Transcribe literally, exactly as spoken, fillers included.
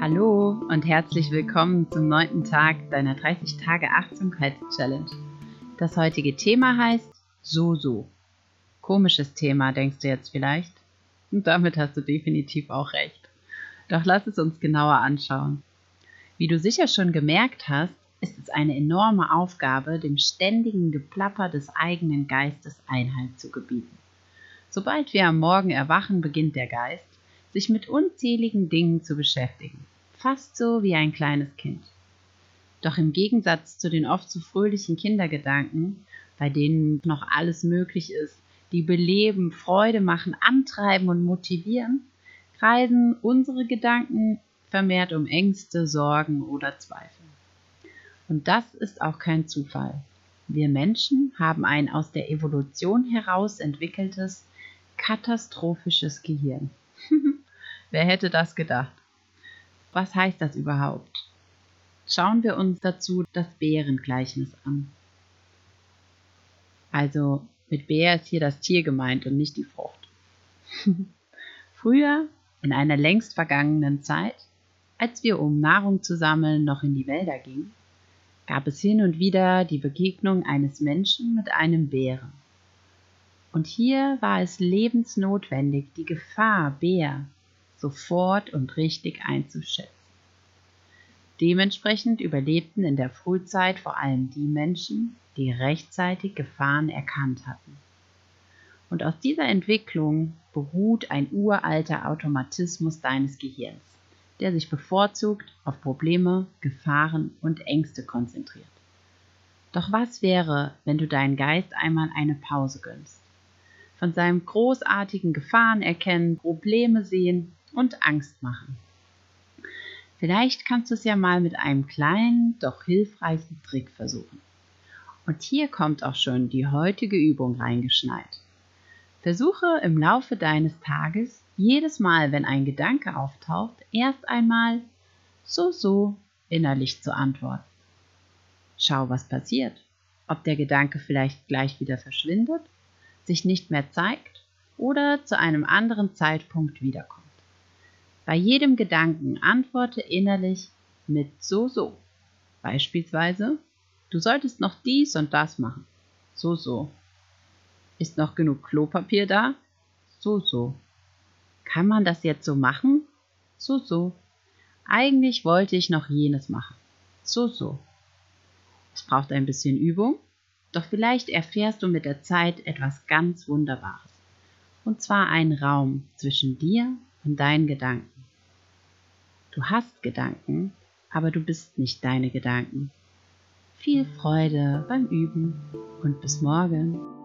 Hallo und herzlich willkommen zum neunten Tag deiner dreißig Tage Achtsamkeits-Challenge. Das heutige Thema heißt So So. Komisches Thema, denkst du jetzt vielleicht? Und damit hast du definitiv auch recht. Doch lass es uns genauer anschauen. Wie du sicher schon gemerkt hast, ist es eine enorme Aufgabe, dem ständigen Geplapper des eigenen Geistes Einhalt zu gebieten. Sobald wir am Morgen erwachen, beginnt der Geist, sich mit unzähligen Dingen zu beschäftigen, fast so wie ein kleines Kind. Doch im Gegensatz zu den oft so fröhlichen Kindergedanken, bei denen noch alles möglich ist, die beleben, Freude machen, antreiben und motivieren, kreisen unsere Gedanken vermehrt um Ängste, Sorgen oder Zweifel. Und das ist auch kein Zufall. Wir Menschen haben ein aus der Evolution heraus entwickeltes, katastrophisches Gehirn. Wer hätte das gedacht? Was heißt das überhaupt? Schauen wir uns dazu das Bärengleichnis an. Also mit Bär ist hier das Tier gemeint und nicht die Frucht. Früher, in einer längst vergangenen Zeit, als wir um Nahrung zu sammeln noch in die Wälder gingen, gab es hin und wieder die Begegnung eines Menschen mit einem Bären. Und hier war es lebensnotwendig, die Gefahr Bär sofort und richtig einzuschätzen. Dementsprechend überlebten in der Frühzeit vor allem die Menschen, die rechtzeitig Gefahren erkannt hatten. Und aus dieser Entwicklung beruht ein uralter Automatismus deines Gehirns, der sich bevorzugt auf Probleme, Gefahren und Ängste konzentriert. Doch was wäre, wenn du deinen Geist einmal eine Pause gönnst? Von seinem großartigen Gefahren erkennen, Probleme sehen und Angst machen. Vielleicht kannst du es ja mal mit einem kleinen, doch hilfreichen Trick versuchen. Und hier kommt auch schon die heutige Übung reingeschneit. Versuche im Laufe deines Tages, jedes Mal, wenn ein Gedanke auftaucht, erst einmal so so innerlich zu antworten. Schau, was passiert. Ob der Gedanke vielleicht gleich wieder verschwindet, sich nicht mehr zeigt oder zu einem anderen Zeitpunkt wiederkommt. Bei jedem Gedanken antworte innerlich mit so so. Beispielsweise, du solltest noch dies und das machen. So so. Ist noch genug Klopapier da? So so. Kann man das jetzt so machen? So so. Eigentlich wollte ich noch jenes machen. So so. Es braucht ein bisschen Übung, doch vielleicht erfährst du mit der Zeit etwas ganz Wunderbares. Und zwar einen Raum zwischen dir und deinen Gedanken. Du hast Gedanken, aber du bist nicht deine Gedanken. Viel Freude beim Üben und bis morgen.